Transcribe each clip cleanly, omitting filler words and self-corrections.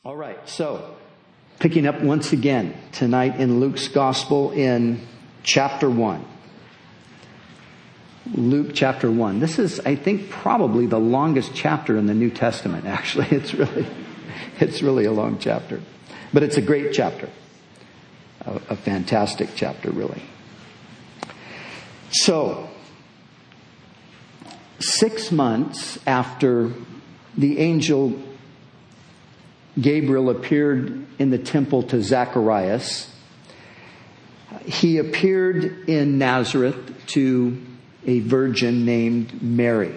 All right, so picking up once again tonight in Luke's Gospel in chapter 1. Luke chapter 1. This is, I think, probably the longest chapter in the New Testament, actually. It's really a long chapter. But it's a great chapter. A fantastic chapter, really. So, 6 months after the angel Gabriel appeared in the temple to Zacharias, he appeared in Nazareth to a virgin named Mary.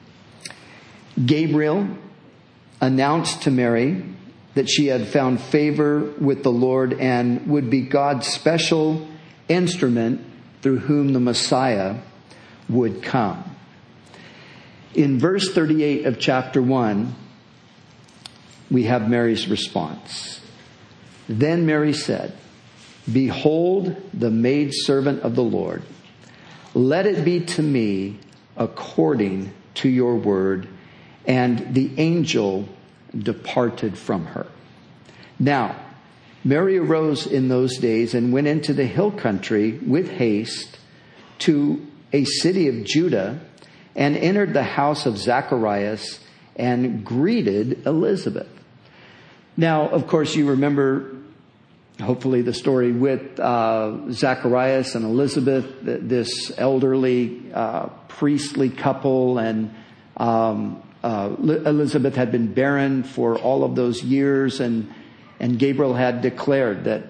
Gabriel announced to Mary that she had found favor with the Lord and would be God's special instrument through whom the Messiah would come. In verse 38 of chapter 1, we have Mary's response. Then Mary said, "Behold, the maidservant of the Lord. Let it be to me according to your word." And the angel departed from her. Now, Mary arose in those days and went into the hill country with haste to a city of Judah and entered the house of Zacharias and greeted Elizabeth. Now, of course, you remember, hopefully, the story with Zacharias and Elizabeth, this elderly priestly couple, and Elizabeth had been barren for all of those years, and Gabriel had declared that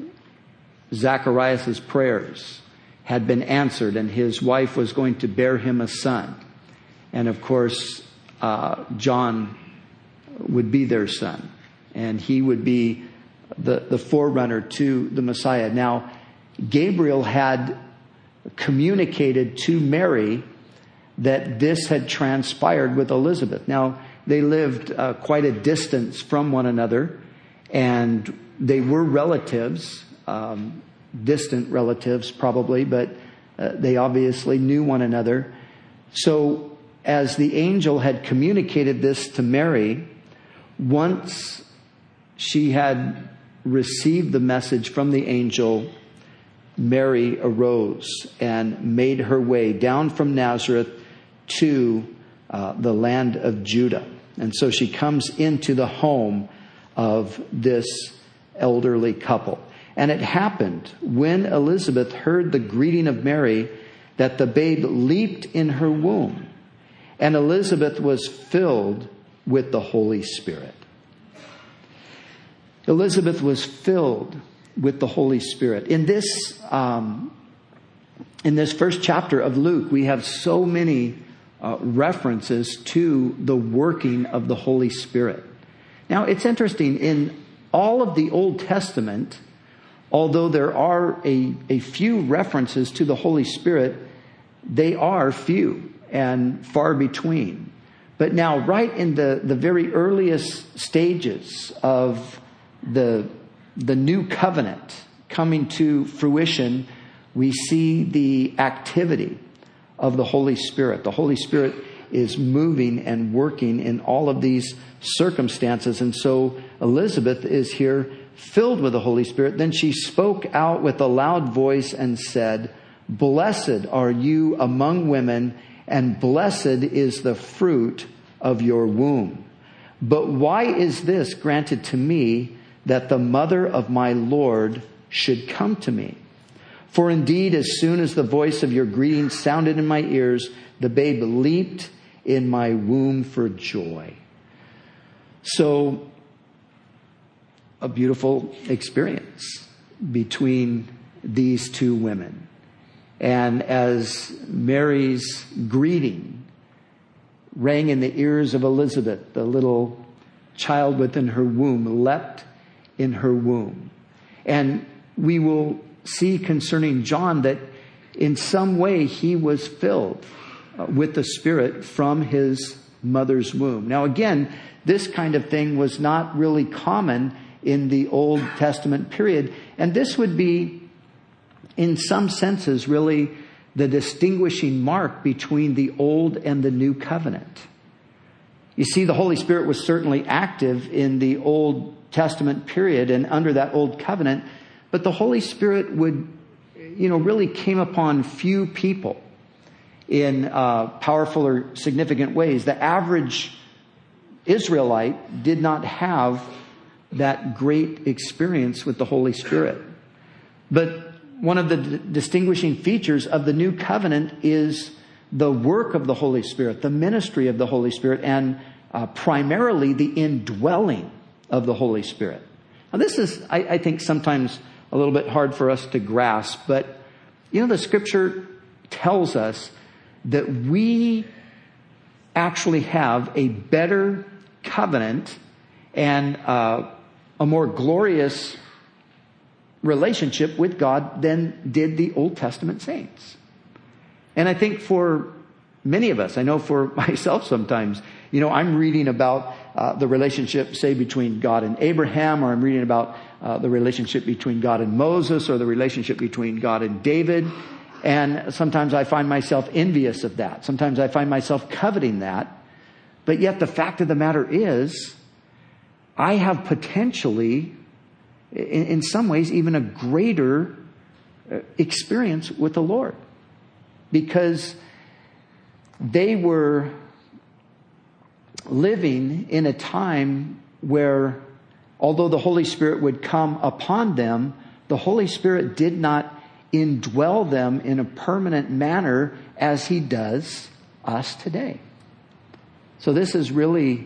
Zacharias' prayers had been answered, and his wife was going to bear him a son. And of course, John would be their son, and he would be the forerunner to the Messiah. Now, Gabriel had communicated to Mary that this had transpired with Elizabeth. Now, they lived quite a distance from one another, and they were relatives, distant relatives probably, but they obviously knew one another. So, as the angel had communicated this to Mary, once she had received the message from the angel, Mary arose and made her way down from Nazareth to the land of Judah. And so she comes into the home of this elderly couple. And it happened when Elizabeth heard the greeting of Mary that the babe leaped in her womb, and Elizabeth was filled with the Holy Spirit. Elizabeth was filled with the Holy Spirit. In this first chapter of Luke, we have so many references to the working of the Holy Spirit. Now, it's interesting. In all of the Old Testament, although there are a few references to the Holy Spirit, they are few and far between. But now, right in the very earliest stages of the new covenant coming to fruition, we see the activity of the Holy Spirit. The Holy Spirit is moving and working in all of these circumstances. And so Elizabeth is here filled with the Holy Spirit. Then she spoke out with a loud voice and said, "Blessed are you among women, and blessed is the fruit of your womb. But why is this granted to me, that the mother of my Lord should come to me? For indeed, as soon as the voice of your greeting sounded in my ears, the babe leaped in my womb for joy." So, a beautiful experience between these two women. And as Mary's greeting rang in the ears of Elizabeth, the little child within her womb leapt in her womb. And we will see concerning John that in some way he was filled with the Spirit from his mother's womb. Now again, this kind of thing was not really common in the Old Testament period. And this would be, in some senses, really the distinguishing mark between the Old and the New Covenant. You see, the Holy Spirit was certainly active in the Old Testament period and under that Old Covenant, but the Holy Spirit would, really came upon few people in powerful or significant ways. The average Israelite did not have that great experience with the Holy Spirit. But one of the distinguishing features of the New Covenant is the work of the Holy Spirit, the ministry of the Holy Spirit, and primarily the indwelling of the Holy Spirit. Now this is, I think, sometimes a little bit hard for us to grasp, but the Scripture tells us that we actually have a better covenant and a more glorious relationship with God than did the Old Testament saints. And I think for many of us, I know for myself sometimes, I'm reading about the relationship, say, between God and Abraham, or I'm reading about the relationship between God and Moses, or the relationship between God and David. And sometimes I find myself envious of that. Sometimes I find myself coveting that. But yet the fact of the matter is, I have potentially, in some ways, even a greater experience with the Lord. Because they were living in a time where, although the Holy Spirit would come upon them, the Holy Spirit did not indwell them in a permanent manner as He does us today. So this is really,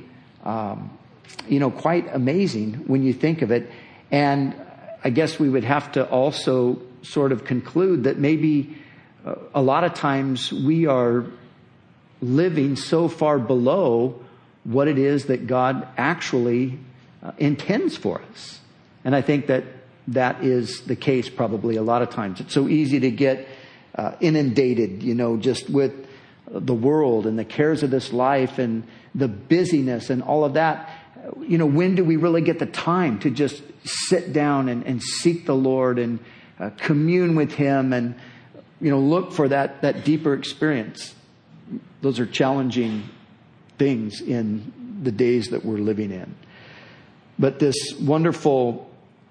quite amazing when you think of it. And I guess we would have to also sort of conclude that maybe a lot of times we are living so far below what it is that God actually intends for us. And I think that is the case probably a lot of times. It's so easy to get inundated, just with the world and the cares of this life and the busyness and all of that. When do we really get the time to just sit down and seek the Lord and commune with Him and, look for that deeper experience? Those are challenging things in the days that we're living in. But this wonderful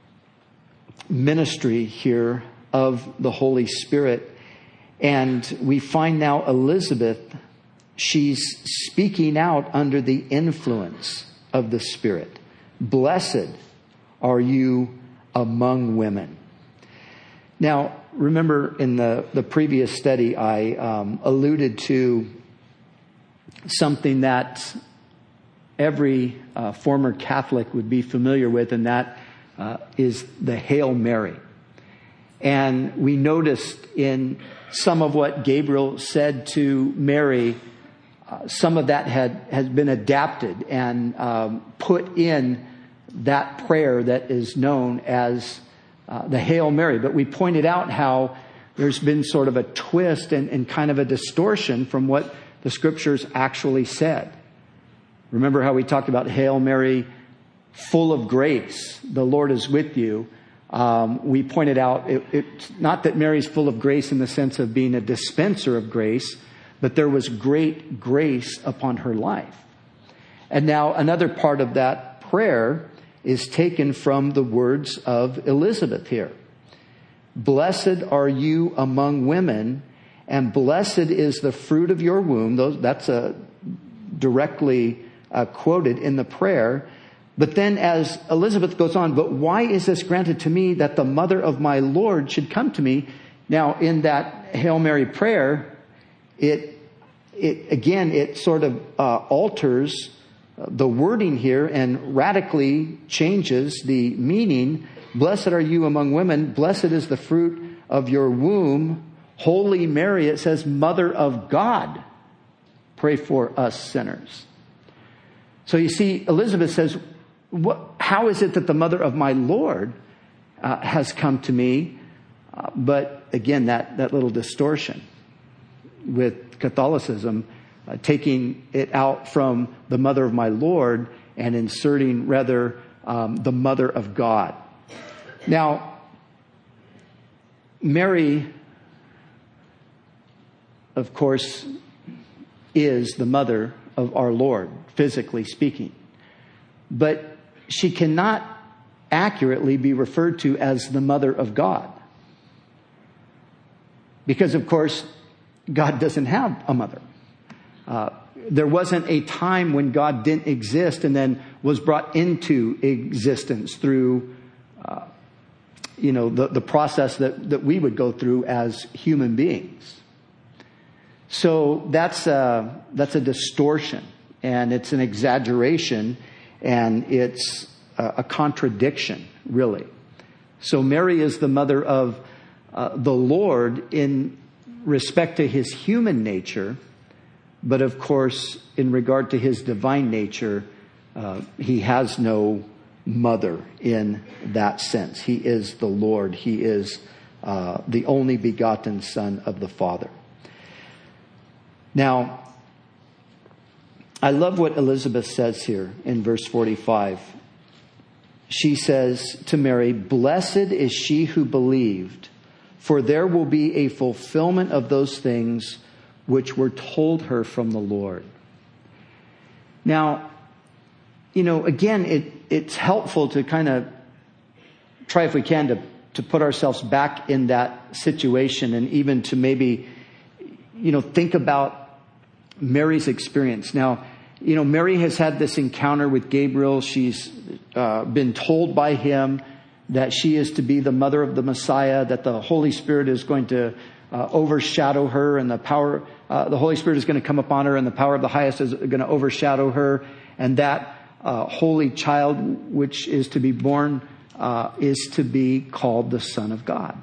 ministry here of the Holy Spirit, and we find now Elizabeth, she's speaking out under the influence of the Spirit. Blessed are you among women. Now, remember in the previous study, I alluded to something that every former Catholic would be familiar with, and that is the Hail Mary. And we noticed in some of what Gabriel said to Mary, some of that has been adapted and put in that prayer that is known as the Hail Mary. But we pointed out how there's been sort of a twist and kind of a distortion from what the Scriptures actually said. Remember how we talked about Hail Mary, full of grace, the Lord is with you. We pointed out it's not that Mary's full of grace in the sense of being a dispenser of grace, but there was great grace upon her life. And now another part of that prayer is taken from the words of Elizabeth here. Blessed are you among women, and blessed is the fruit of your womb. That's directly quoted in the prayer. But then as Elizabeth goes on, but why is this granted to me that the mother of my Lord should come to me? Now, in that Hail Mary prayer, it sort of alters the wording here and radically changes the meaning. Blessed are you among women. Blessed is the fruit of your womb. Holy Mary, it says, Mother of God, pray for us sinners. So you see, Elizabeth says, how is it that the mother of my Lord has come to me? But again, that little distortion with Catholicism, taking it out from the mother of my Lord and inserting rather the mother of God. Now, Mary, of course, is the mother of our Lord, physically speaking. But she cannot accurately be referred to as the mother of God. Because, of course, God doesn't have a mother. There wasn't a time when God didn't exist and then was brought into existence through, the process that we would go through as human beings. So that's a distortion, and it's an exaggeration, and it's a contradiction, really. So Mary is the mother of the Lord in respect to his human nature, but of course, in regard to his divine nature, he has no mother in that sense. He is the Lord. He is the only begotten Son of the Father. Now, I love what Elizabeth says here in verse 45. She says to Mary, "Blessed is she who believed, for there will be a fulfillment of those things which were told her from the Lord." Now, again, it's helpful to kind of try, if we can, to put ourselves back in that situation, and even to maybe, think about Mary's experience. Now, Mary has had this encounter with Gabriel. She's been told by him that she is to be the mother of the Messiah, that the Holy Spirit is going to overshadow her, and the Holy Spirit is going to come upon her, and the power of the highest is going to overshadow her, and that holy child which is to be born is to be called the Son of God.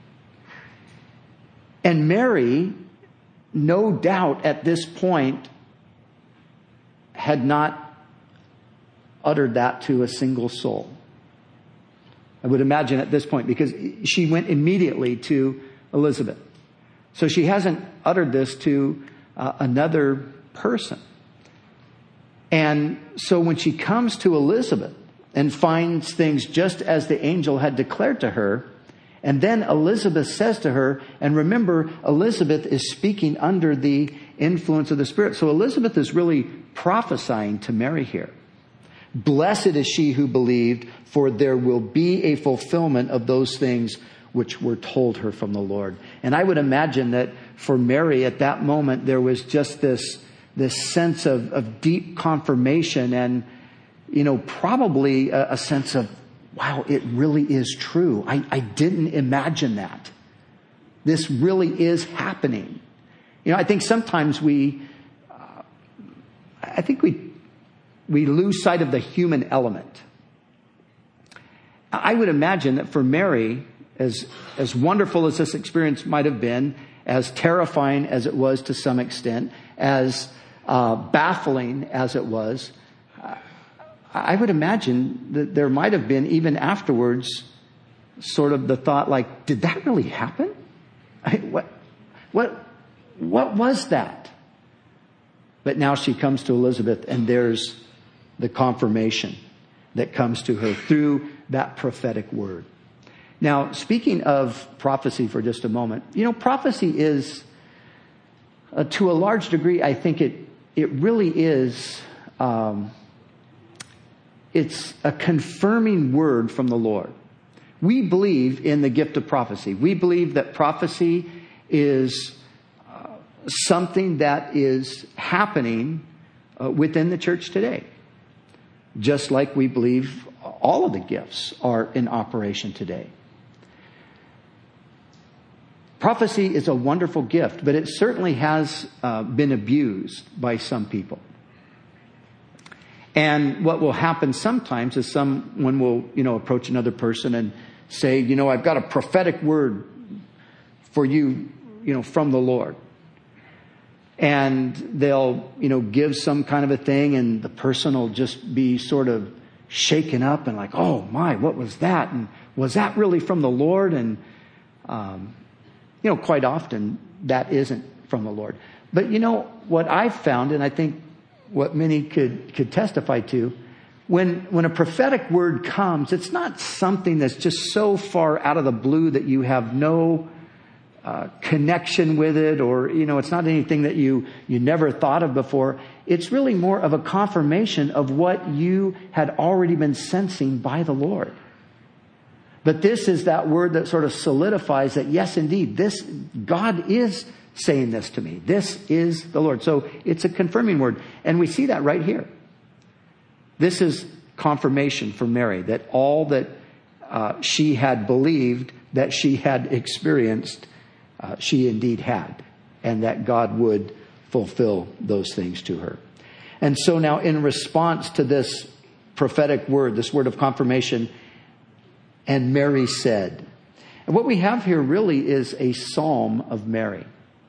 And Mary, no doubt at this point, had not uttered that to a single soul. I would imagine at this point, because she went immediately to Elizabeth. So she hasn't uttered this to another person. And so when she comes to Elizabeth and finds things just as the angel had declared to her, and then Elizabeth says to her, and remember, Elizabeth is speaking under the influence of the Spirit. So Elizabeth is really prophesying to Mary here. "Blessed is she who believed, for there will be a fulfillment of those things which were told her from the Lord." And I would imagine that for Mary at that moment, there was just this sense of deep confirmation, and, probably a sense of, wow, it really is true. I didn't imagine that. This really is happening. I think sometimes we lose sight of the human element. I would imagine that for Mary, as wonderful as this experience might have been, as terrifying as it was to some extent, as baffling as it was, I would imagine that there might have been, even afterwards, sort of the thought like, did that really happen? What was that? But now she comes to Elizabeth, and there's the confirmation that comes to her through that prophetic word. Now, speaking of prophecy for just a moment, prophecy is, to a large degree, I think it really is, it's a confirming word from the Lord. We believe in the gift of prophecy. We believe that prophecy is something that is happening within the church today. Just like we believe all of the gifts are in operation today. Prophecy is a wonderful gift, but it certainly has been abused by some people. And what will happen sometimes is someone will, approach another person and say, I've got a prophetic word for you, from the Lord. And they'll, give some kind of a thing, and the person will just be sort of shaken up and like, oh my, what was that? And was that really from the Lord? And, quite often that isn't from the Lord. But what I've found, and I think what many could testify to, when a prophetic word comes, it's not something that's just so far out of the blue that you have no connection with it, or, it's not anything that you never thought of before. It's really more of a confirmation of what you had already been sensing by the Lord. But this is that word that sort of solidifies that, yes, indeed, this God is saying this to me. This is the Lord. So it's a confirming word. And we see that right here. This is confirmation for Mary that all that she had believed, that she had experienced, she indeed had. And that God would fulfill those things to her. And so now in response to this prophetic word, this word of confirmation, and Mary said. And what we have here really is a psalm of Mary.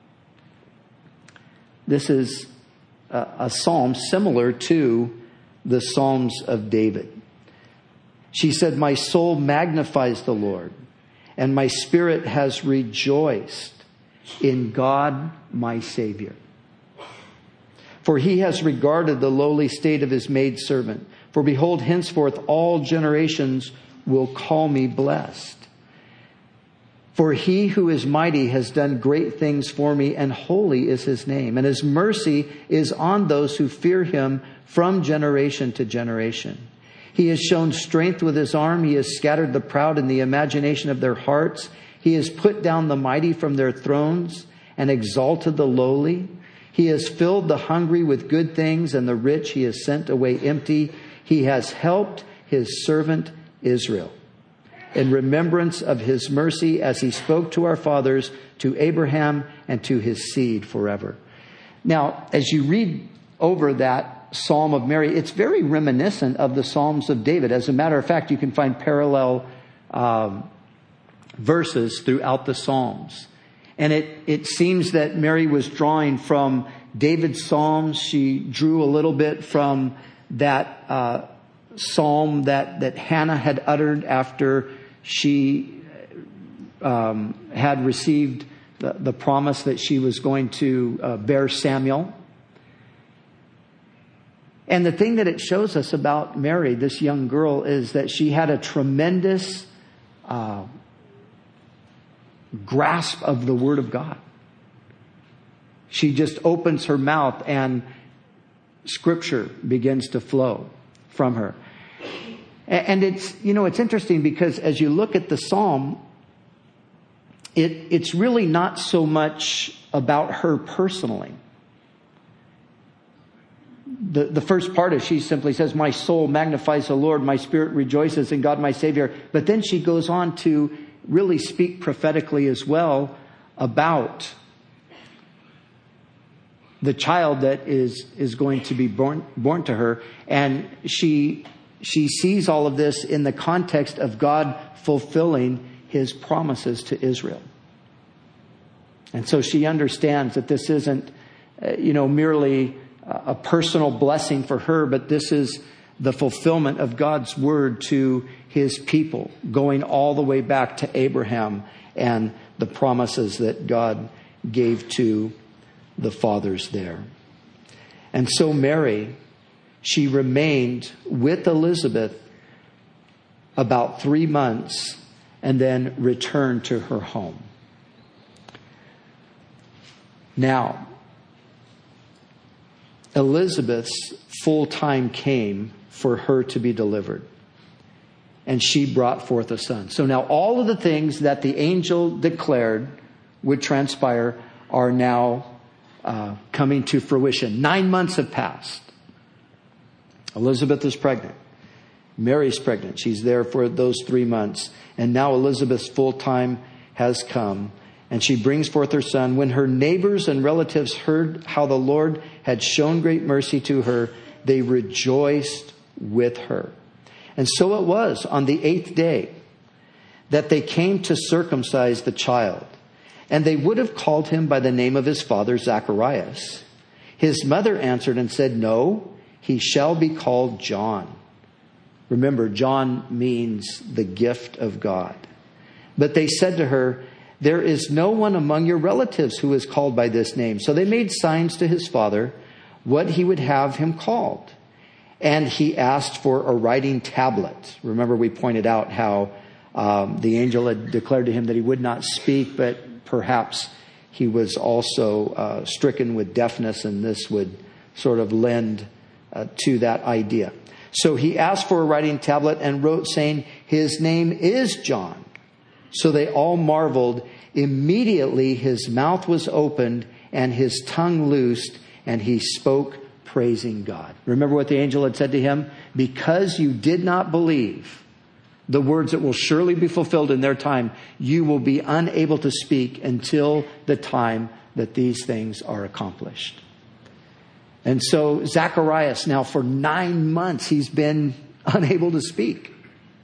This is a psalm similar to the Psalms of David. She said, "My soul magnifies the Lord, and my spirit has rejoiced in God my Savior. For he has regarded the lowly state of his maidservant. For behold, henceforth all generations will call me blessed. For he who is mighty has done great things for me, and holy is his name. And his mercy is on those who fear him from generation to generation. He has shown strength with his arm. He has scattered the proud in the imagination of their hearts. He has put down the mighty from their thrones and exalted the lowly. He has filled the hungry with good things, and the rich he has sent away empty. He has helped his servant Israel in remembrance of his mercy, as he spoke to our fathers, to Abraham and to his seed forever." Now, as you read over that Psalm of Mary, it's very reminiscent of the Psalms of David. As a matter of fact, you can find parallel verses throughout the Psalms. And it seems that Mary was drawing from David's Psalms. She drew a little bit from that psalm that Hannah had uttered after she had received the promise that she was going to bear Samuel. And the thing that it shows us about Mary, this young girl, is that she had a tremendous grasp of the Word of God. She just opens her mouth and Scripture begins to flow from her. And it's interesting because as you look at the Psalm, it's really not so much about her personally. The first part is she simply says, "My soul magnifies the Lord, my spirit rejoices in God my Savior." But then she goes on to really speak prophetically as well about the child that is going to be born to her. And she sees all of this in the context of God fulfilling his promises to Israel. And so she understands that this isn't, merely a personal blessing for her, but this is the fulfillment of God's word to his people, going all the way back to Abraham and the promises that God gave to the fathers there. And so Mary, she remained with Elizabeth about 3 months and then returned to her home. Now, Elizabeth's full time came for her to be delivered. And she brought forth a son. So now all of the things that the angel declared would transpire are now coming to fruition. 9 months have passed. Elizabeth is pregnant. Mary's pregnant. She's there for those 3 months. And now Elizabeth's full time has come. And she brings forth her son. When her neighbors and relatives heard how the Lord had shown great mercy to her, they rejoiced with her. And so it was on the 8th day that they came to circumcise the child. And they would have called him by the name of his father, Zacharias. His mother answered and said, "No, he shall be called John." Remember, John means the gift of God. But they said to her, "There is no one among your relatives who is called by this name." So they made signs to his father what he would have him called. And he asked for a writing tablet. Remember, we pointed out how the angel had declared to him that he would not speak, but perhaps he was also stricken with deafness, and this would sort of lend to that idea. So he asked for a writing tablet and wrote, saying, "His name is John." So they all marveled. Immediately his mouth was opened and his tongue loosed, and he spoke, praising God. Remember what the angel had said to him? Because you did not believe the words that will surely be fulfilled in their time, you will be unable to speak until the time that these things are accomplished. And so Zacharias, now for 9 months, he's been unable to speak.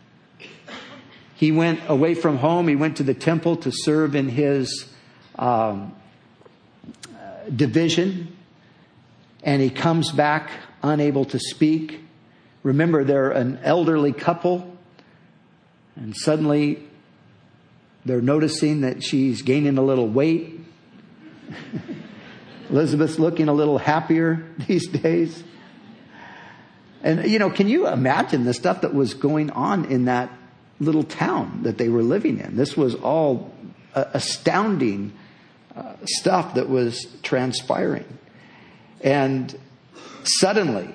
He went away from home. He went to the temple to serve in his division. And he comes back unable to speak. Remember, they're an elderly couple. And suddenly they're noticing that she's gaining a little weight. Elizabeth's looking a little happier these days. And, can you imagine the stuff that was going on in that little town that they were living in? This was all astounding stuff that was transpiring. And suddenly,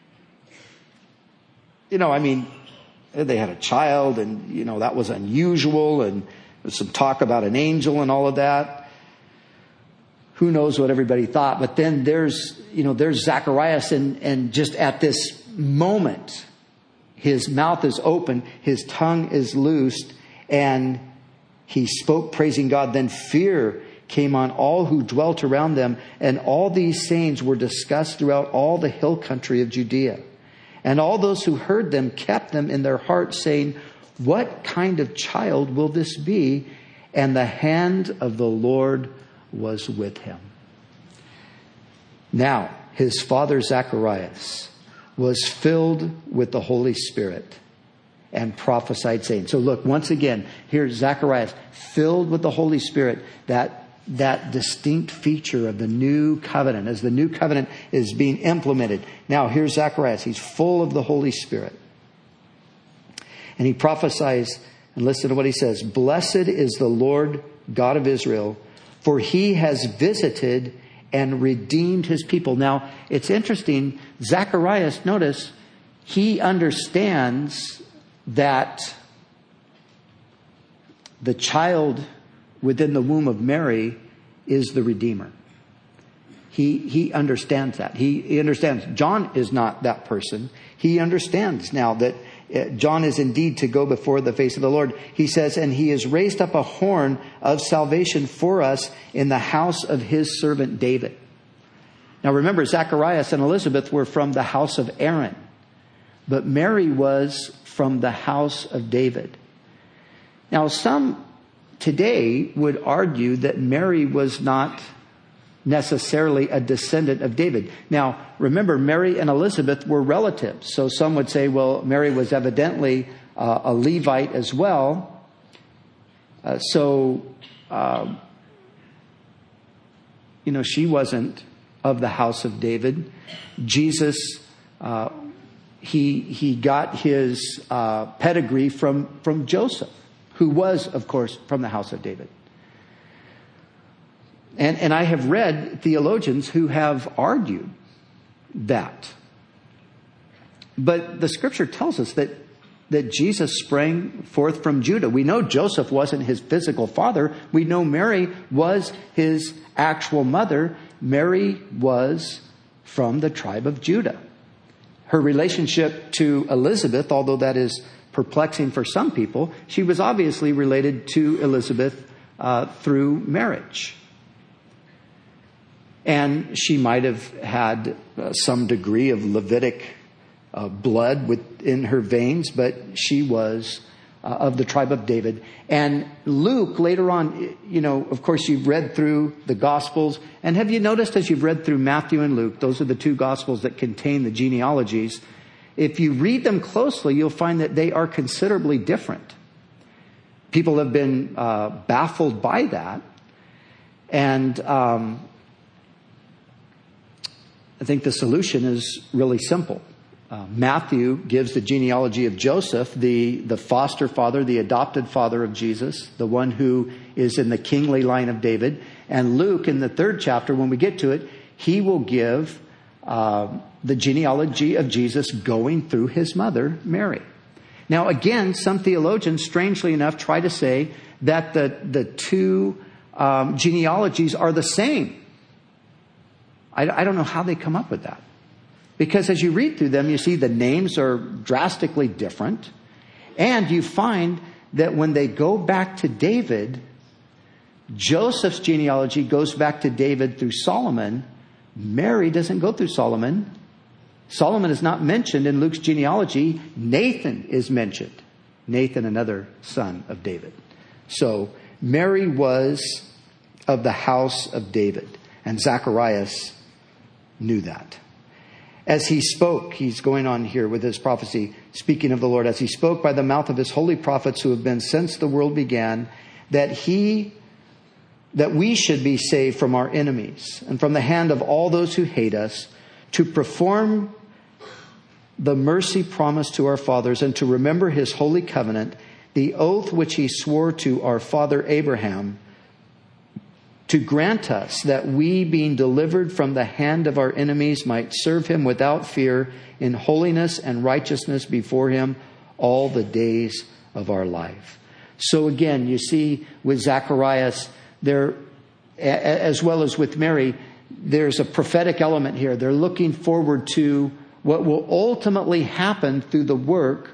they had a child, and, that was unusual. And there's some talk about an angel and all of that. Who knows what everybody thought. But then there's Zacharias, and just at this moment, his mouth is open, his tongue is loosed, and he spoke, praising God. Then fear came on all who dwelt around them, and all these sayings were discussed throughout all the hill country of Judea. And all those who heard them kept them in their hearts, saying, "What kind of child will this be?" And the hand of the Lord was with him. Now, his father Zacharias was filled with the Holy Spirit and prophesied, saying, so look, once again, here's Zacharias filled with the Holy Spirit, that distinct feature of the new covenant, as the new covenant is being implemented. Now, here's Zacharias. He's full of the Holy Spirit. And he prophesies, and listen to what he says. "Blessed is the Lord God of Israel, for he has visited and redeemed his people." Now, it's interesting. Zacharias, notice, he understands that the child within the womb of Mary is the Redeemer. He understands that. He understands John is not that person. He understands now that John is indeed to go before the face of the Lord. He says, "And he has raised up a horn of salvation for us in the house of his servant David." Now remember, Zacharias and Elizabeth were from the house of Aaron, but Mary was from the house of David. Now some today would argue that Mary was not necessarily a descendant of David. Now, remember, Mary and Elizabeth were relatives. So some would say, well, Mary was evidently a Levite as well. She wasn't of the house of David. Jesus, he got his pedigree from Joseph, who was, of course, from the house of David. And I have read theologians who have argued that. But the scripture tells us that Jesus sprang forth from Judah. We know Joseph wasn't his physical father. We know Mary was his actual mother. Mary was from the tribe of Judah. Her relationship to Elizabeth, although that is perplexing for some people, she was obviously related to Elizabeth through marriage. And she might have had some degree of Levitic blood within her veins, but she was of the tribe of David. And Luke, later on, of course, you've read through the Gospels. And have you noticed as you've read through Matthew and Luke, those are the two Gospels that contain the genealogies. If you read them closely, you'll find that they are considerably different. People have been baffled by that. And I think the solution is really simple. Matthew gives the genealogy of Joseph, the foster father, the adopted father of Jesus, the one who is in the kingly line of David. And Luke, in the 3rd chapter, when we get to it, he will give the genealogy of Jesus going through his mother, Mary. Now, again, some theologians, strangely enough, try to say that the two genealogies are the same. I don't know how they come up with that. Because as you read through them, you see the names are drastically different. And you find that when they go back to David, Joseph's genealogy goes back to David through Solomon. Mary doesn't go through Solomon. Solomon is not mentioned in Luke's genealogy. Nathan is mentioned. Nathan, another son of David. So Mary was of the house of David. And Zacharias knew that. As he spoke, he's going on here with his prophecy, speaking of the Lord, as he spoke by the mouth of his holy prophets who have been since the world began, that we should be saved from our enemies and from the hand of all those who hate us, to perform the mercy promised to our fathers and to remember his holy covenant, the oath which he swore to our father Abraham, to grant us that we, being delivered from the hand of our enemies, might serve him without fear in holiness and righteousness before him all the days of our life. So again, you see with Zacharias, there, as well as with Mary, there's a prophetic element here. They're looking forward to what will ultimately happen through the work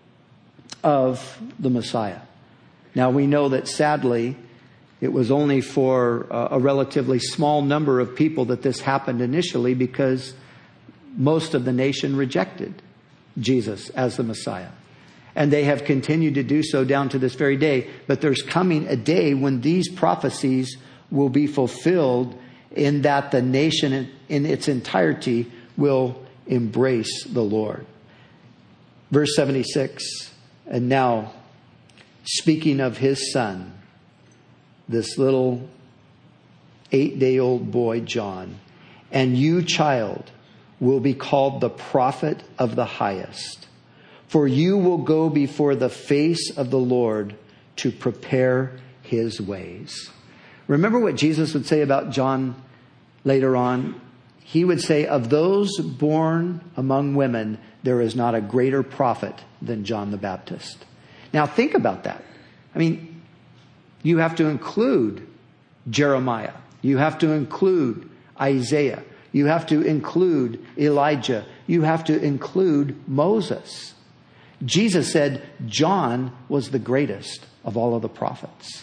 of the Messiah. Now we know that sadly, it was only for a relatively small number of people that this happened initially, because most of the nation rejected Jesus as the Messiah. And they have continued to do so down to this very day. But there's coming a day when these prophecies will be fulfilled, in that the nation in its entirety will embrace the Lord. Verse 76, and now, speaking of his son, this little 8-day-old boy, John, and you, child, will be called the prophet of the highest, for you will go before the face of the Lord to prepare his ways. Remember what Jesus would say about John later on? He would say, of those born among women, there is not a greater prophet than John the Baptist. Now think about that. I mean, you have to include Jeremiah. You have to include Isaiah. You have to include Elijah. You have to include Moses. Jesus said John was the greatest of all of the prophets.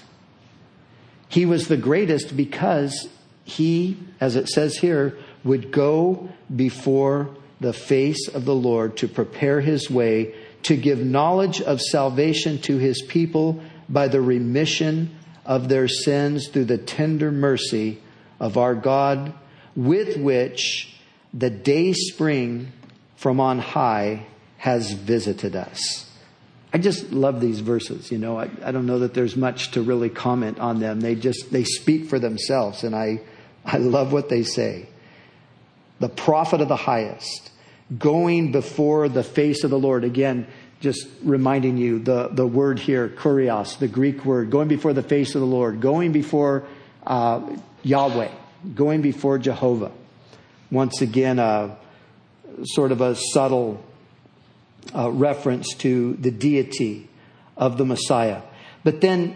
He was the greatest because he, as it says here, would go before the face of the Lord to prepare his way, to give knowledge of salvation to his people by the remission of their sins through the tender mercy of our God, with which the day spring from on high has visited us. I just love these verses. You know, I don't know that there's much to really comment on them. They speak for themselves, and I love what they say. The prophet of the highest, going before the face of the Lord. Again, just reminding you, the word here, kurios, the Greek word, going before the face of the Lord, going before Yahweh, going before Jehovah. Once again, sort of a subtle reference to the deity of the Messiah. But then,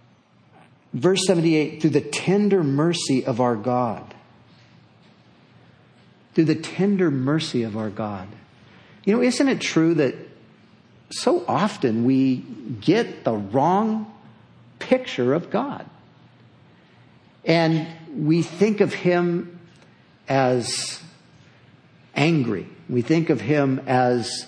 verse 78, through the tender mercy of our God. Through the tender mercy of our God. You know, isn't it true that so often we get the wrong picture of God? And we think of him as angry. We think of him as,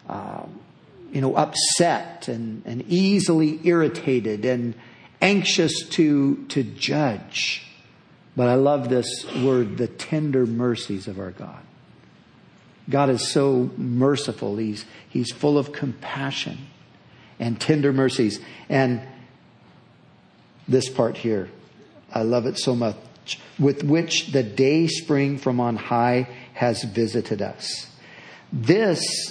upset and easily irritated and anxious to judge. But I love this word, the tender mercies of our God. God is so merciful. He's full of compassion and tender mercies. And this part here, I love it so much. With which the day spring from on high has visited us. This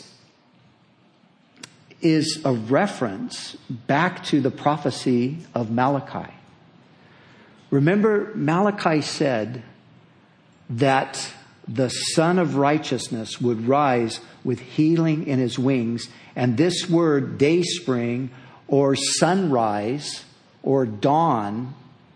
is a reference back to the prophecy of Malachi. Remember, Malachi said that the Son of Righteousness would rise with healing in his wings. And this word, dayspring or sunrise or dawn,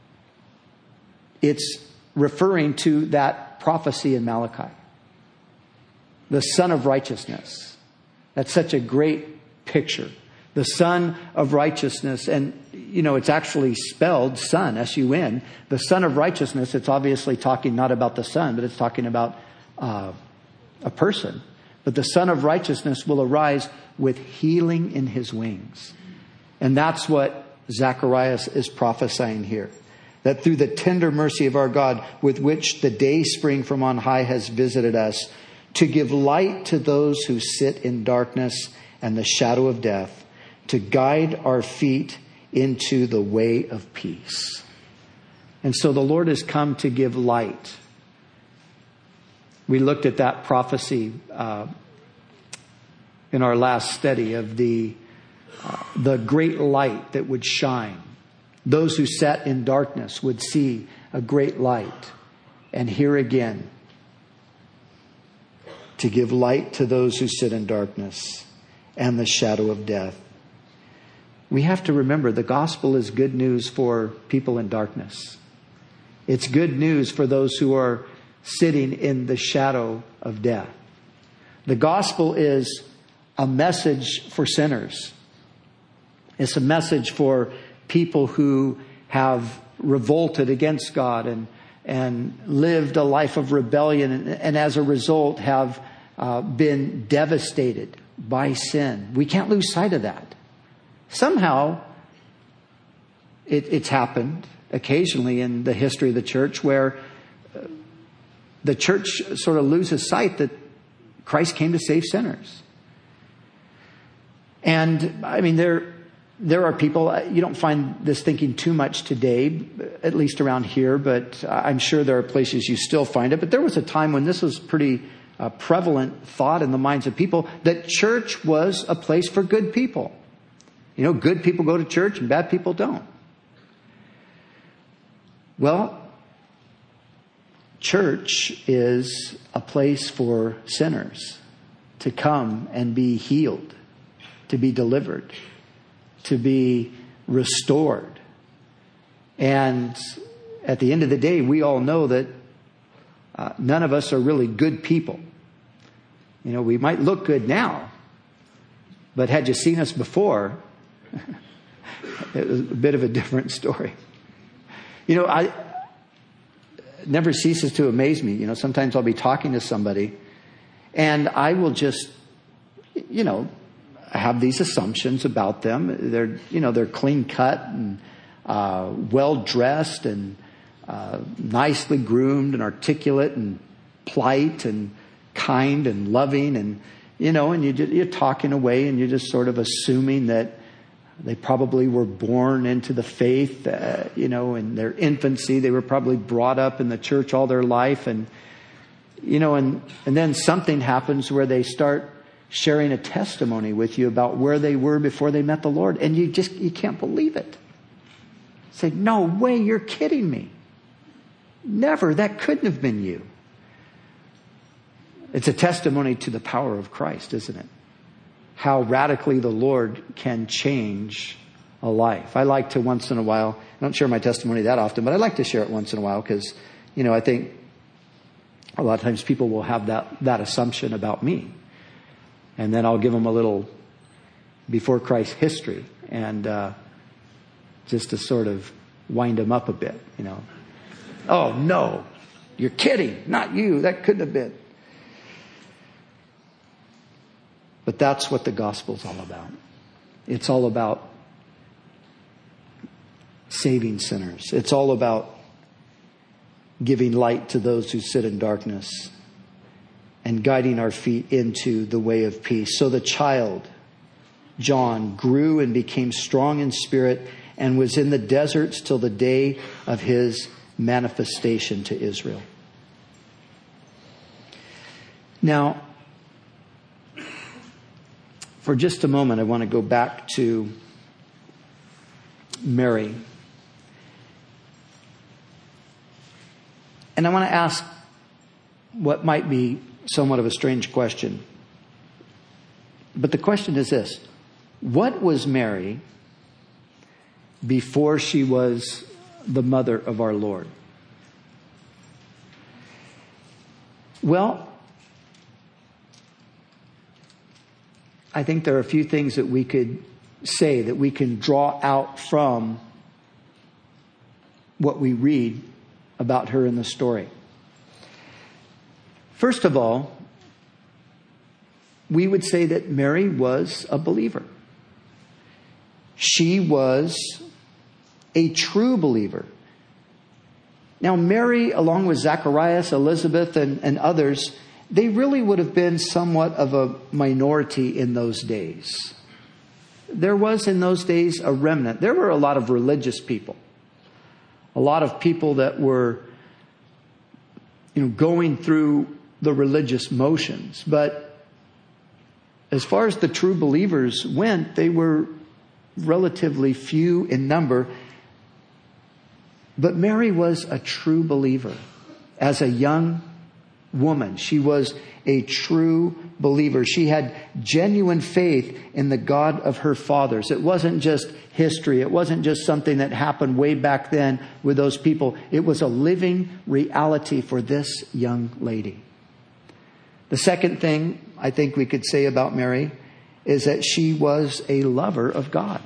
it's referring to that prophecy in Malachi. The Son of Righteousness. That's such a great picture. The Son of Righteousness. And, it's actually spelled Son, S-U-N. The Son of Righteousness, it's obviously talking not about the Son, but it's talking about a person. But the Son of Righteousness will arise with healing in his wings. And that's what Zacharias is prophesying here. That through the tender mercy of our God, with which the day spring from on high has visited us, to give light to those who sit in darkness and the shadow of death, to guide our feet into the way of peace. And so the Lord has come to give light. We looked at that prophecy in our last study of the great light that would shine. Those who sat in darkness would see a great light. And here again, to give light to those who sit in darkness and the shadow of death. We have to remember the gospel is good news for people in darkness. It's good news for those who are sitting in the shadow of death. The gospel is a message for sinners. It's a message for people who have revolted against God and lived a life of rebellion and as a result have been devastated by sin. We can't lose sight of that. Somehow, it's happened occasionally in the history of the church where the church sort of loses sight that Christ came to save sinners. And, there are people, you don't find this thinking too much today, at least around here, but I'm sure there are places you still find it. But there was a time when this was pretty prevalent thought in the minds of people that church was a place for good people. Good people go to church and bad people don't. Well, church is a place for sinners to come and be healed, to be delivered, to be restored. And at the end of the day, we all know that none of us are really good people. We might look good now, but had you seen us before, it was a bit of a different story. It never ceases to amaze me. Sometimes I'll be talking to somebody and I will just, have these assumptions about them. They're clean cut and well dressed and nicely groomed and articulate and polite and kind and loving and you're talking away and you're just sort of assuming that they probably were born into the faith, in their infancy. They were probably brought up in the church all their life. And then something happens where they start sharing a testimony with you about where they were before they met the Lord. And you can't believe it. Say, no way, you're kidding me. Never, that couldn't have been you. It's a testimony to the power of Christ, isn't it? How radically the Lord can change a life. I like to once in a while, I don't share my testimony that often, but I like to share it once in a while because, I think a lot of times people will have that assumption about me. And then I'll give them a little before Christ history and just to sort of wind them up a bit, Oh, no, you're kidding. Not you. That couldn't have been. But that's what the gospel's all about. It's all about saving sinners. It's all about giving light to those who sit in darkness and guiding our feet into the way of peace. So the child, John, grew and became strong in spirit and was in the deserts till the day of his manifestation to Israel. Now, for just a moment, I want to go back to Mary. And I want to ask what might be somewhat of a strange question. But the question is this: what was Mary before she was the mother of our Lord? Well, I think there are a few things that we could say, that we can draw out from what we read about her in the story. First of all, we would say that Mary was a believer. She was a true believer. Now, Mary, along with Zacharias, Elizabeth, and others, they really would have been somewhat of a minority in those days. There was in those days a remnant. There were a lot of religious people. A lot of people that were, going through the religious motions. But as far as the true believers went, they were relatively few in number. But Mary was a true believer. As a young woman, she was a true believer. She had genuine faith in the God of her fathers. It wasn't just history. It wasn't just something that happened way back then with those people. It was a living reality for this young lady. The second thing I think we could say about Mary is that she was a lover of God.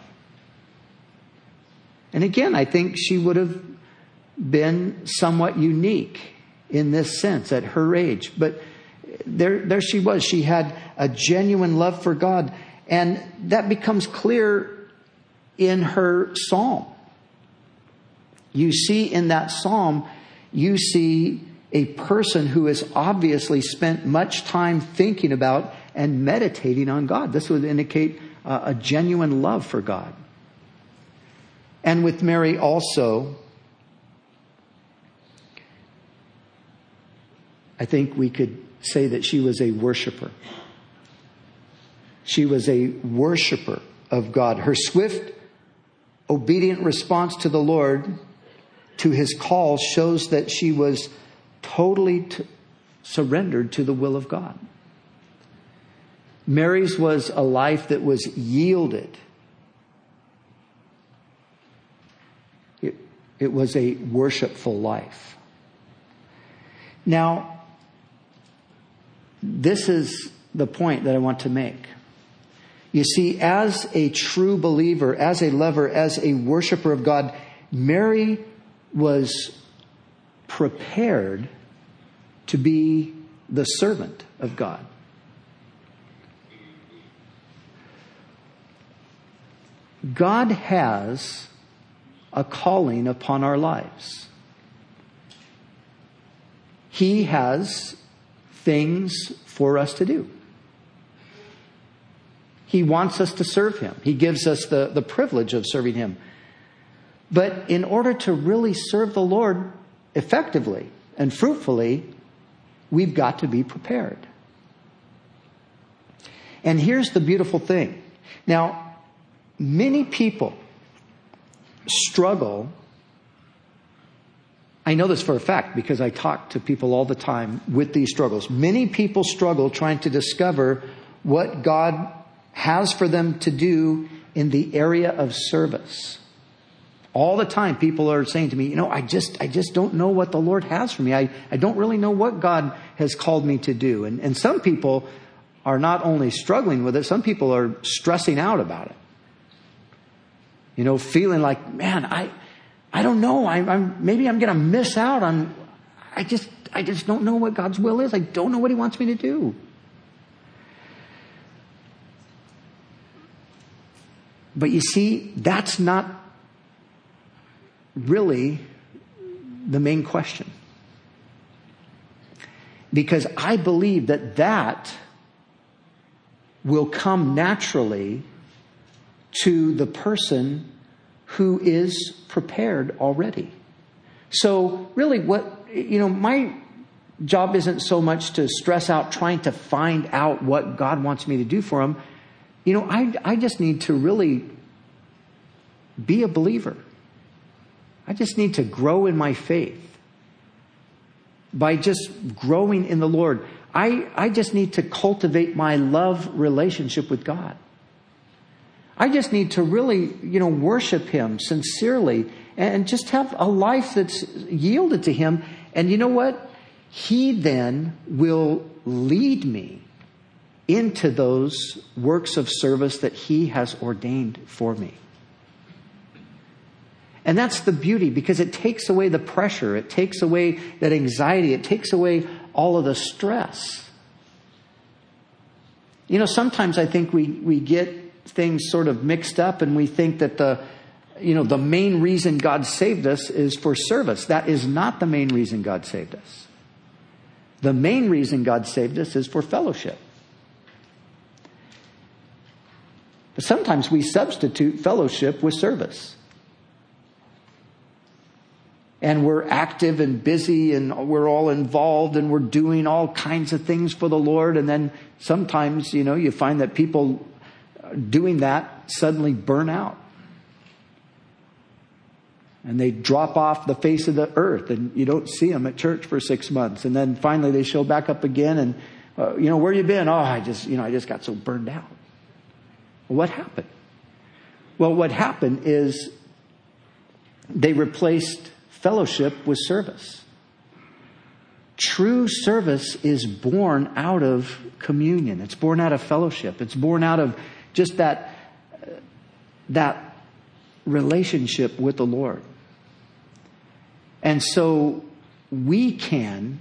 And again, I think she would have been somewhat unique in this sense at her age. But there she was. She had a genuine love for God. And that becomes clear in her psalm. You see in that psalm, you see a person who has obviously spent much time thinking about and meditating on God. This would indicate a genuine love for God. And with Mary also, I think we could say that she was a worshiper. She was a worshiper of God. Her swift, obedient response to the Lord, to his call, shows that she was totally surrendered to the will of God. Mary's was a life that was yielded. It was a worshipful life. Now, this is the point that I want to make. You see, as a true believer, as a lover, as a worshiper of God, Mary was prepared to be the servant of God. God has a calling upon our lives. He has things for us to do. He wants us to serve him. He gives us the privilege of serving him. But in order to really serve the Lord effectively and fruitfully, we've got to be prepared. And here's the beautiful thing. Now, many people struggle. I know this for a fact because I talk to people all the time with these struggles. Many people struggle trying to discover what God has for them to do in the area of service. All the time people are saying to me, I just don't know what the Lord has for me. I don't really know what God has called me to do. And some people are not only struggling with it, some people are stressing out about it. Feeling like, man, I don't know. Maybe I'm going to miss out on. I just don't know what God's will is. I don't know what he wants me to do. But you see, that's not really the main question. Because I believe that will come naturally to the person who is prepared already. So really my job isn't so much to stress out trying to find out what God wants me to do for him. I just need to really be a believer. I just need to grow in my faith. by just growing in the Lord. I just need to cultivate my love relationship with God. I just need to really, worship Him sincerely and just have a life that's yielded to Him. And you know what? He then will lead me into those works of service that He has ordained for me. And that's the beauty, because it takes away the pressure. It takes away that anxiety. It takes away all of the stress. Sometimes I think we get things sort of mixed up, and we think that the main reason God saved us is for service. That is not the main reason God saved us. The main reason God saved us is for fellowship. But sometimes we substitute fellowship with service. And we're active and busy, and we're all involved, and we're doing all kinds of things for the Lord. And then sometimes, you find that people doing that suddenly burn out. And they drop off the face of the earth, and you don't see them at church for 6 months. And then finally they show back up again, and, where you been? Oh, I just got so burned out. Well, what happened? Well, what happened is they replaced fellowship with service. True service is born out of communion. It's born out of fellowship. It's born out of just that relationship with the Lord. And so we can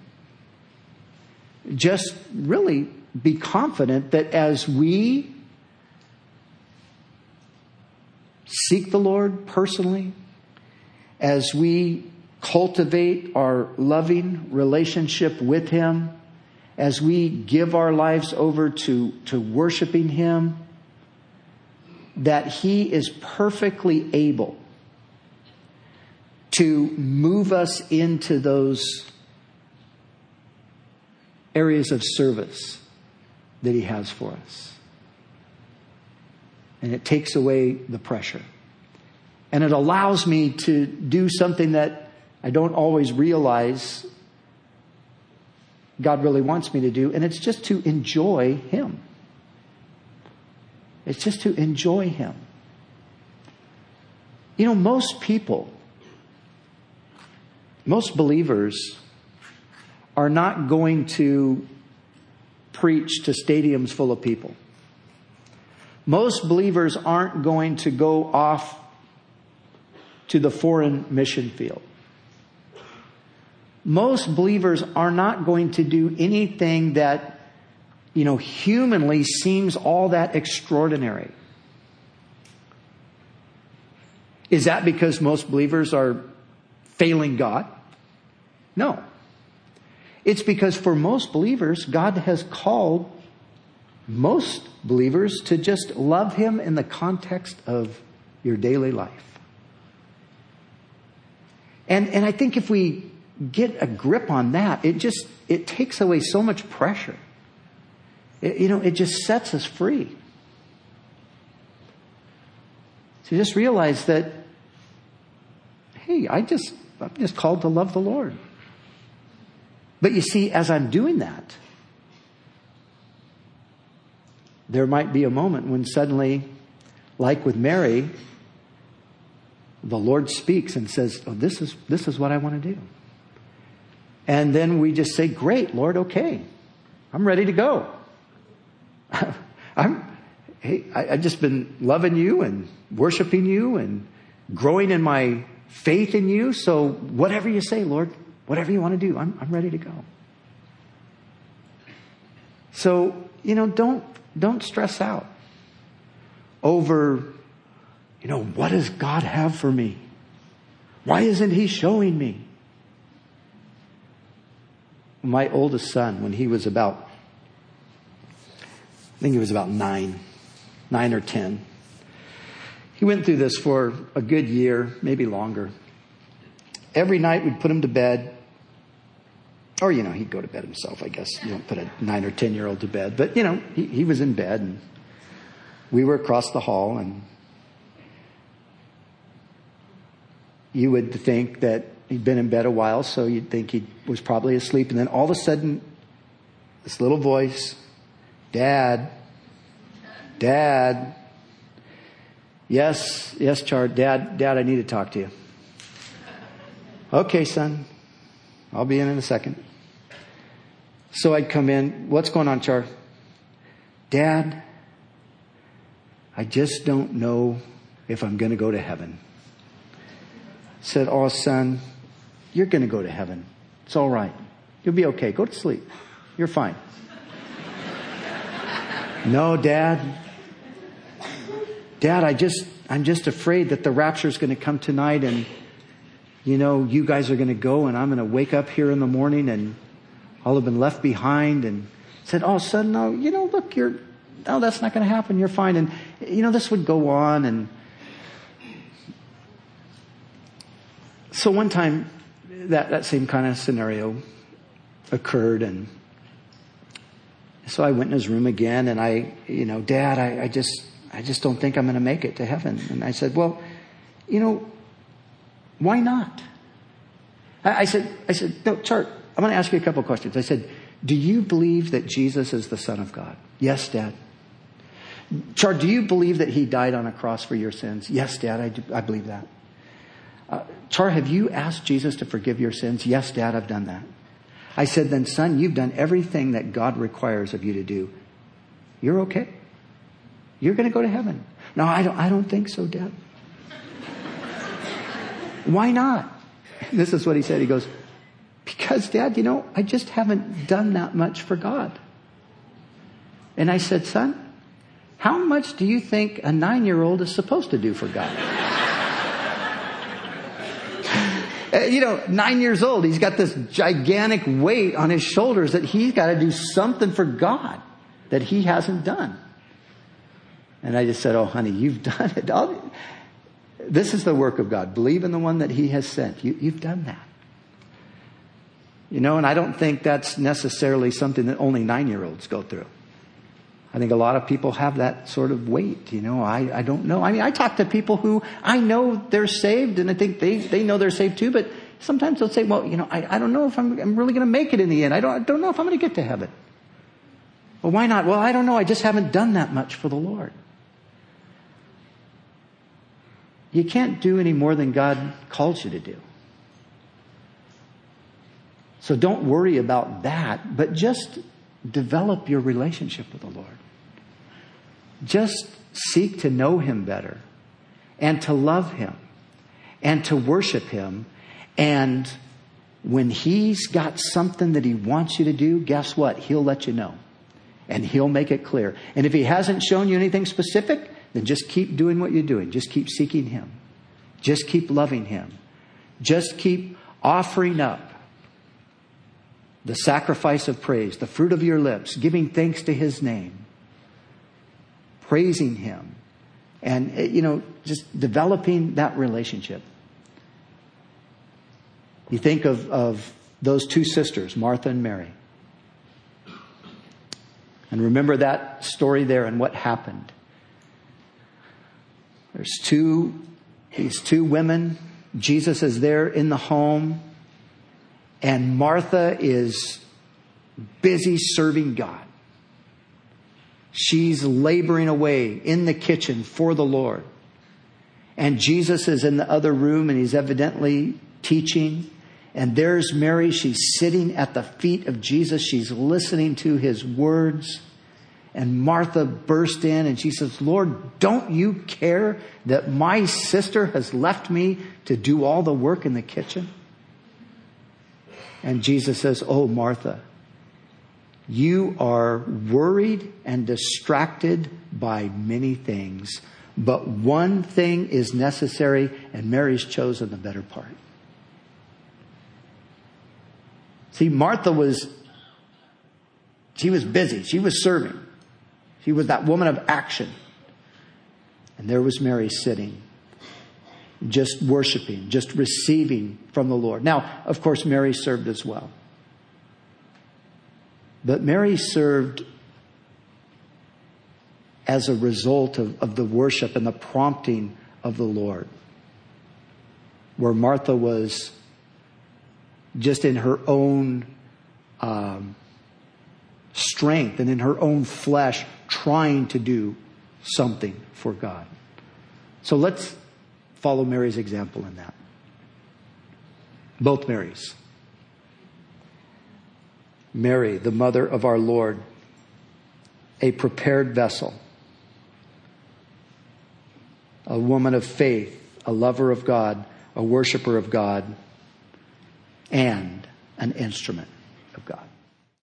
just really be confident that as we seek the Lord personally, as we cultivate our loving relationship with Him, as we give our lives over to worshiping Him, that He is perfectly able to move us into those areas of service that He has for us. And it takes away the pressure. And it allows me to do something that I don't always realize God really wants me to do, and it's just to enjoy Him. It's just to enjoy Him. Most people, most believers are not going to preach to stadiums full of people. Most believers aren't going to go off to the foreign mission field. Most believers are not going to do anything that, humanly seems all that extraordinary. Is that because most believers are failing God? No. It's because for most believers, God has called most believers to just love Him in the context of your daily life. And I think if we get a grip on that, it takes away so much pressure. It just sets us free. To just realize that, hey, I'm just called to love the Lord. But you see, as I'm doing that, there might be a moment when suddenly, like with Mary, the Lord speaks and says, oh, this is what I want to do. And then we just say, great, Lord, okay, I'm ready to go. I've just been loving you and worshiping you and growing in my faith in you. So whatever you say, Lord, whatever you want to do, I'm ready to go. So, don't stress out over, what does God have for me? Why isn't He showing me? My oldest son, when he was about, I think he was about 9 or 10. He went through this for a good year, maybe longer. Every night we'd put him to bed. Or, he'd go to bed himself, I guess. You don't put a 9 or 10-year-old to bed. But, he was in bed, and we were across the hall, and you would think that he'd been in bed a while, so you'd think he was probably asleep. And then all of a sudden, this little voice, Dad, Dad. Yes, Char, Dad, I need to talk to you. Okay, son, I'll be in a second. So I'd come in. What's going on, Char? Dad, I just don't know if I'm going to go to heaven. Said, oh, son, you're going to go to heaven. It's all right. You'll be okay. Go to sleep. You're fine. No, Dad. Dad, I'm just afraid that the rapture is going to come tonight, and, you guys are going to go, and I'm going to wake up here in the morning and I'll have been left behind. And said, oh, son, no, look, no, that's not going to happen. You're fine. And, this would go on. And so one time that same kind of scenario occurred. And so I went in his room again, and Dad, I just don't think I'm going to make it to heaven. And I said, well, why not? I said, no, Chart, I'm going to ask you a couple of questions. I said, do you believe that Jesus is the Son of God? Yes, Dad. Chart, do you believe that he died on a cross for your sins? Yes, Dad, I believe that. Char, have you asked Jesus to forgive your sins? Yes, Dad, I've done that. I said, then son, you've done everything that God requires of you to do. You're okay. You're going to go to heaven. No, I don't think so, Dad. Why not? This is what he said. He goes, because, Dad, I just haven't done that much for God. And I said, son, how much do you think a 9-year-old is supposed to do for God? 9 years old, he's got this gigantic weight on his shoulders that he's got to do something for God that he hasn't done. And I just said, oh, honey, you've done it. This is the work of God. Believe in the one that he has sent. You've done that. And I don't think that's necessarily something that only 9-year-olds go through. I think a lot of people have that sort of weight. I don't know. I talk to people who I know they're saved, and I think they know they're saved too, but sometimes they'll say, well, I don't know if I'm really going to make it in the end. I don't know if I'm going to get to heaven. Well, why not? Well, I don't know. I just haven't done that much for the Lord. You can't do any more than God calls you to do. So don't worry about that, but just develop your relationship with the Lord. Just seek to know him better and to love him and to worship him. And when he's got something that he wants you to do, guess what? He'll let you know and he'll make it clear. And if he hasn't shown you anything specific, then just keep doing what you're doing. Just keep seeking him. Just keep loving him. Just keep offering up the sacrifice of praise, the fruit of your lips, giving thanks to his name, praising him, and, just developing that relationship. You think of those two sisters, Martha and Mary. And remember that story there and what happened. There's these two women. Jesus is there in the home. And Martha is busy serving God. She's laboring away in the kitchen for the Lord. And Jesus is in the other room and he's evidently teaching. And there's Mary. She's sitting at the feet of Jesus. She's listening to his words. And Martha burst in and she says, Lord, don't you care that my sister has left me to do all the work in the kitchen? And Jesus says, oh, Martha, you are worried and distracted by many things, but one thing is necessary, and Mary's chosen the better part. See, Martha was busy. She was serving. She was that woman of action. And there was Mary sitting, just worshiping, just receiving from the Lord. Now, of course, Mary served as well. But Mary served as a result of the worship and the prompting of the Lord. Where Martha was just in her own strength and in her own flesh trying to do something for God. So let's follow Mary's example in that. Both Marys. Mary, the mother of our Lord, a prepared vessel, a woman of faith, a lover of God, a worshiper of God, and an instrument.